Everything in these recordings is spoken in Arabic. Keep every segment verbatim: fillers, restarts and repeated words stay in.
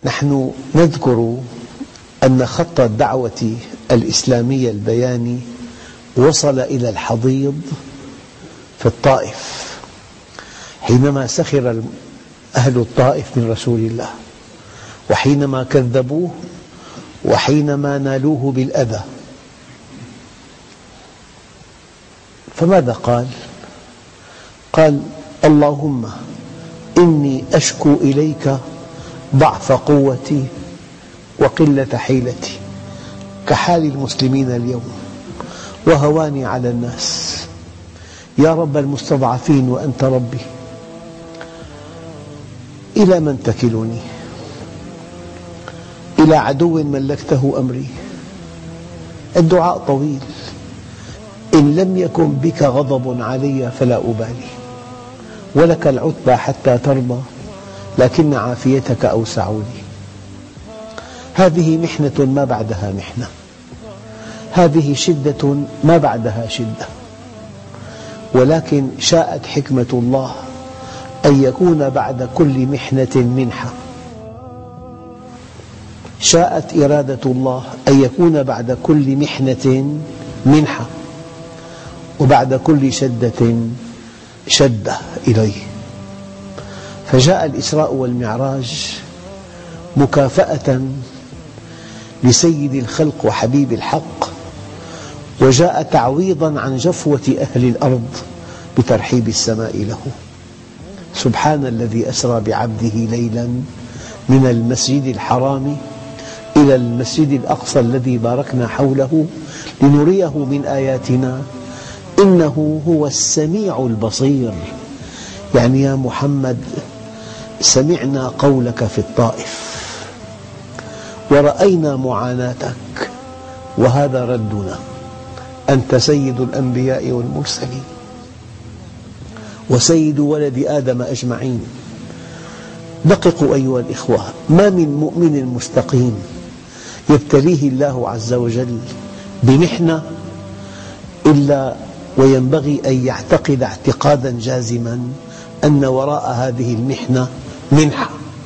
نحن نذكر أن خط الدعوة الإسلامية البياني وصل إلى الحضيض في الطائف حينما سخر أهل الطائف من رسول الله، وحينما كذبوه، وحينما نالوه بالأذى. فماذا قال؟ قال: اللهم إني أشكو إليك ضعف قوتي وقلة حيلتي، كحال المسلمين اليوم، وهواني على الناس. يا رب المستضعفين وأنت ربي، إلى من تكلني؟ إلى عدو ملكته أمري. الدعاء طويل: إن لم يكن بك غضب علي فلا أبالي، ولك العتبى حتى ترضى، لكن عافيتك أوسع لي. هذه محنة ما بعدها محنة، هذه شدة ما بعدها شدة، ولكن شاءت حكمة الله أن يكون بعد كل محنة منحة. شاءت إرادة الله أن يكون بعد كل محنة منحة، وبعد كل شدة شدة إليه. فجاء الإسراء والمعراج مكافأة لسيد الخلق وحبيب الحق، وجاء تعويضا عن جفوة أهل الأرض بترحيب السماء له. سبحان الذي أسرى بعبده ليلا من المسجد الحرام إلى المسجد الأقصى الذي باركنا حوله لنريه من آياتنا إنه هو السميع البصير. يعني يا محمد، سمعنا قولك في الطائف، ورأينا معاناتك، وهذا ردنا. أنت سيد الأنبياء والمرسلين، وسيد ولد آدم أجمعين. دققوا أيها الإخوة، ما من مؤمن مستقيم يبتليه الله عز وجل بمحنة إلا وينبغي أن يعتقد اعتقادا جازما أن وراء هذه المحنة منحة.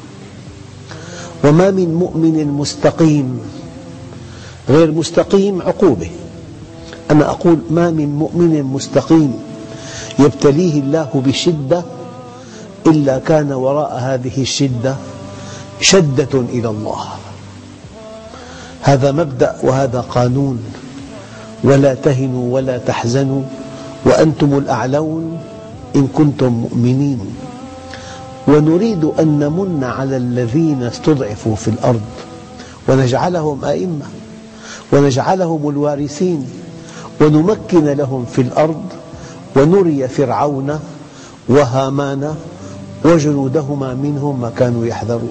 وما من مؤمن مستقيم، غير مستقيم عقوبة. أنا أقول ما من مؤمن مستقيم يبتليه الله بشدة إلا كان وراء هذه الشدة شدة إلى الله. هذا مبدأ وهذا قانون: ولا تهنوا ولا تحزنوا وأنتم الأعلون إن كنتم مؤمنين. ونريد أن نمن على الذين استضعفوا في الأرض ونجعلهم أئمة، ونجعلهم الوارثين، ونمكن لهم في الأرض، ونري فرعون وهامان وجنودهما منهم ما كانوا يحذرون.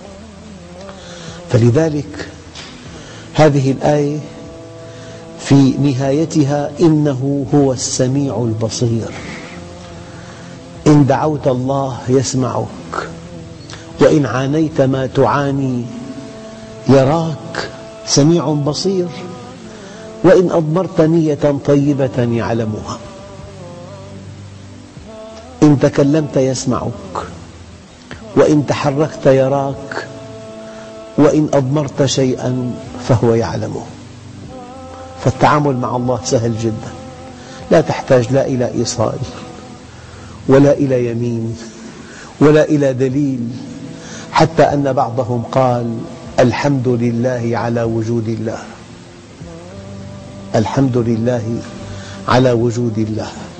فلذلك هذه الآية في نهايتها إنه هو السميع البصير. إن دعوت الله يسمعك، وإن عانيت ما تعاني يراك، سميع بصير. وإن أضمرت نية طيبة يعلمها. إن تكلمت يسمعك، وإن تحركت يراك، وإن أضمرت شيئا فهو يعلمه. فالتعامل مع الله سهل جدا، لا تحتاج لا إلى إيصال ولا إلى يمين ولا إلى دليل، حتى أن بعضهم قال: الحمد لله على وجود الله، الحمد لله على وجود الله.